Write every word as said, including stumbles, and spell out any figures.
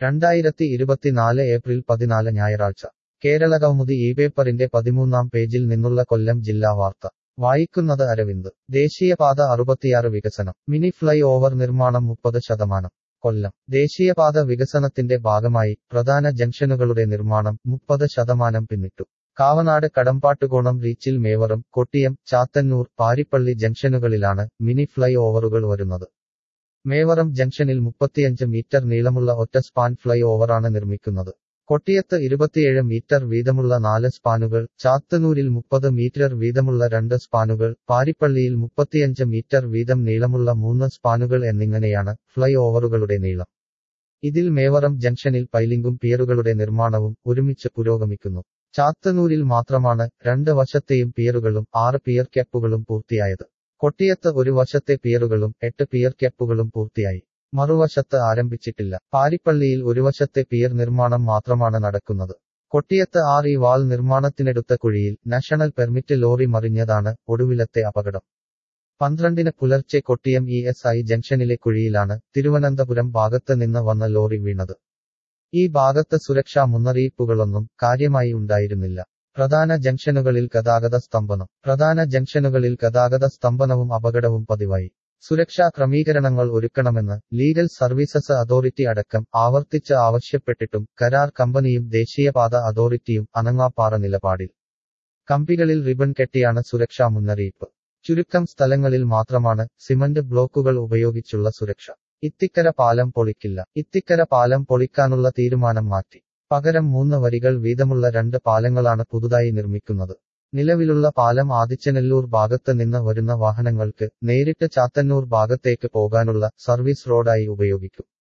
രണ്ടായിരത്തി ഇരുപത്തിനാല് ഏപ്രിൽ പതിനാല് ഞായറാഴ്ച കേരളകൗമുദി ഈ പേപ്പറിന്റെ പതിമൂന്നാം പേജിൽ നിന്നുള്ള കൊല്ലം ജില്ലാ വാർത്ത വായിക്കുന്നത് അരവിന്ദ്. ദേശീയപാത അറുപത്തിയാറ് വികസനം. മിനി ഫ്ലൈ ഓവർ നിർമ്മാണം മുപ്പത് ശതമാനം. കൊല്ലം. ദേശീയപാത വികസനത്തിന്റെ ഭാഗമായി പ്രധാന ജംഗ്ഷനുകളുടെ നിർമ്മാണം മുപ്പത് ശതമാനം പിന്നിട്ടു. കാവനാട് കടമ്പാട്ടുകോണം റീച്ചിൽ മേവറം, കൊട്ടിയം, ചാത്തന്നൂർ, പാരിപ്പള്ളി ജംഗ്ഷനുകളിലാണ് മിനി ഫ്ലൈ ഓവറുകൾ വരുന്നത്. മേവറം ജംഗ്ഷനിൽ മുപ്പത്തിയഞ്ച് മീറ്റർ നീളമുള്ള ഒറ്റ സ്പാൻ ഫ്ലൈ ഓവറാണ് നിർമ്മിക്കുന്നത്. കൊട്ടിയത്ത് ഇരുപത്തിയേഴ് മീറ്റർ വീതമുള്ള നാല് സ്പാനുകൾ, ചാത്തന്നൂരിൽ മുപ്പത് മീറ്റർ വീതമുള്ള രണ്ട് സ്പാനുകൾ, പാരിപ്പള്ളിയിൽ മുപ്പത്തിയഞ്ച് മീറ്റർ വീതം നീളമുള്ള മൂന്ന് സ്പാനുകൾ എന്നിങ്ങനെയാണ് ഫ്ലൈ ഓവറുകളുടെ നീളം. ഇതിൽ മേവറം ജംഗ്ഷനിൽ പൈലിംഗും പിയറുകളുടെ നിർമ്മാണവും ഒരുമിച്ച് പുരോഗമിക്കുന്നു. ചാത്തന്നൂരിൽ മാത്രമാണ് രണ്ട് വശത്തെയും പിയറുകളും ആറ് പിയർ ക്യാപ്പുകളും പൂർത്തിയായത്. കൊട്ടിയത്ത് ഒരു വശത്തെ പിയറുകളും എട്ട് പിയർ ക്യാപ്പുകളും പൂർത്തിയായി. മറുവശത്ത് ആരംഭിച്ചിട്ടില്ല. പാരിപ്പള്ളിയിൽ ഒരു വശത്തെ പിയർ നിർമ്മാണം മാത്രമാണ് നടക്കുന്നത്. കൊട്ടിയത്ത് ആർ ഇ വാൾ നിർമ്മാണത്തിനെടുത്ത കുഴിയിൽ നാഷണൽ പെർമിറ്റ് ലോറി മറിഞ്ഞതാണ് ഒടുവിലത്തെ അപകടം. പന്ത്രണ്ടിന് പുലർച്ചെ കൊട്ടിയം ഇ എസ് ഐ ജംഗ്ഷനിലെ കുഴിയിലാണ് തിരുവനന്തപുരം ഭാഗത്ത് നിന്ന് വന്ന ലോറി വീണത്. ഈ ഭാഗത്ത് സുരക്ഷാ മുന്നറിയിപ്പുകളൊന്നും കാര്യമായി ഉണ്ടായിരുന്നില്ല. പ്രധാന ജംഗ്ഷനുകളിൽ ഗതാഗത സ്തംഭനം. പ്രധാന ജംഗ്ഷനുകളിൽ ഗതാഗത സ്തംഭനവും അപകടവും പതിവായി. സുരക്ഷാ ക്രമീകരണങ്ങൾ ഒരുക്കണമെന്ന് ലീഗൽ സർവീസസ് അതോറിറ്റി അടക്കം ആവർത്തിച്ച് ആവശ്യപ്പെട്ടിട്ടും കരാർ കമ്പനിയും ദേശീയപാത അതോറിറ്റിയും അനങ്ങാപ്പാറ നിലപാടിൽ. കമ്പികളിൽ റിബൺ കെട്ടിയാണ് സുരക്ഷാ മുന്നറിയിപ്പ്. ചുരുക്കം സ്ഥലങ്ങളിൽ മാത്രമാണ് സിമന്റ് ബ്ലോക്കുകൾ ഉപയോഗിച്ചുള്ള സുരക്ഷ. ഇത്തിക്കര പാലം പൊളിക്കില്ല. ഇത്തിക്കര പാലം പൊളിക്കാനുള്ള തീരുമാനം മാറ്റി. പകരം മൂന്ന് വരികൾ വീതമുള്ള രണ്ട് പാലങ്ങളാണ് പുതുതായി നിർമ്മിക്കുന്നത്. നിലവിലുള്ള പാലം ആദിച്ചനെല്ലൂർ ഭാഗത്ത് നിന്ന് വരുന്ന വാഹനങ്ങൾക്ക് നേരിട്ട് ചാത്തന്നൂർ ഭാഗത്തേക്ക് പോകാനുള്ള സർവീസ് റോഡായി ഉപയോഗിക്കും.